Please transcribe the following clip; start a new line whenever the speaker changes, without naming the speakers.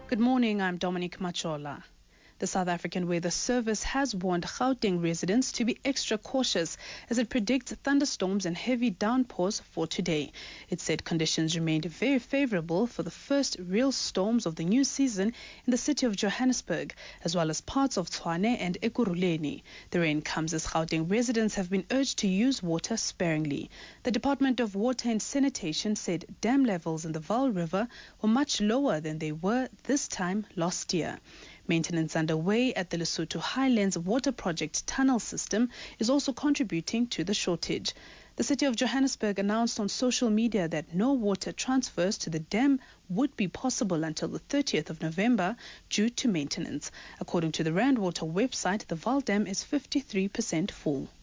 Good morning, I'm Dominic Machola. The South African Weather Service has warned Gauteng residents to be extra cautious as it predicts thunderstorms and heavy downpours for today. It said conditions remained very favorable for the first real storms of the new season in the city of Johannesburg, as well as parts of Tshwane and Ekurhuleni. The rain comes as Gauteng residents have been urged to use water sparingly. The Department of Water and Sanitation said dam levels in the Vaal River were much lower than they were this time last year. Maintenance underway at the Lesotho Highlands Water Project tunnel system is also contributing to the shortage. The city of Johannesburg announced on social media that no water transfers to the dam would be possible until the 30th of November due to maintenance. According to the Rand Water website, the Vaal Dam is 53% full.